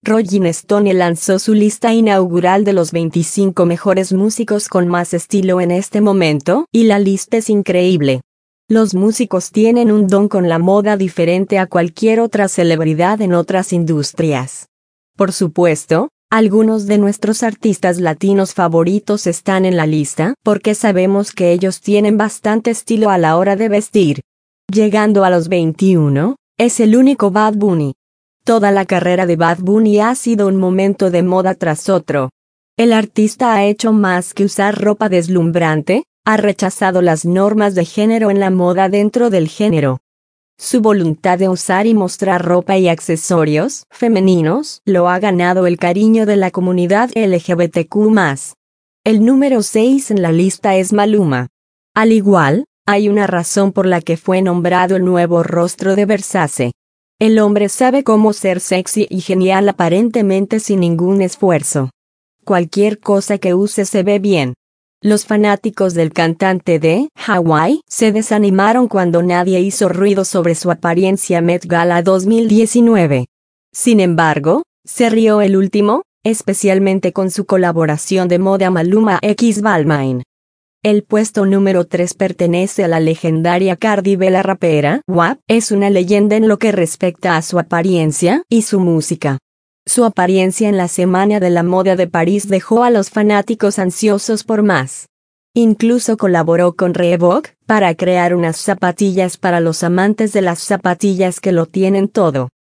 Rolling Stone lanzó su lista inaugural de los 25 mejores músicos con más estilo en este momento, y la lista es increíble. Los músicos tienen un don con la moda diferente a cualquier otra celebridad en otras industrias. Por supuesto, algunos de nuestros artistas latinos favoritos están en la lista, porque sabemos que ellos tienen bastante estilo a la hora de vestir. Llegando a los 21, es el único Bad Bunny. Toda la carrera de Bad Bunny ha sido un momento de moda tras otro. El artista ha hecho más que usar ropa deslumbrante, ha rechazado las normas de género en la moda dentro del género. Su voluntad de usar y mostrar ropa y accesorios femeninos lo ha ganado el cariño de la comunidad LGBTQ+. El número 6 en la lista es Maluma. Al igual, hay una razón por la que fue nombrado el nuevo rostro de Versace. El hombre sabe cómo ser sexy y genial aparentemente sin ningún esfuerzo. Cualquier cosa que use se ve bien. Los fanáticos del cantante de Hawái se desanimaron cuando nadie hizo ruido sobre su apariencia Met Gala 2019. Sin embargo, se rió el último, especialmente con su colaboración de moda Maluma x Balmain. El puesto número 3 pertenece a la legendaria Cardi B. La rapera WAP es una leyenda en lo que respecta a su apariencia y su música. Su apariencia en la Semana de la Moda de París dejó a los fanáticos ansiosos por más. Incluso colaboró con Reebok para crear unas zapatillas para los amantes de las zapatillas que lo tienen todo.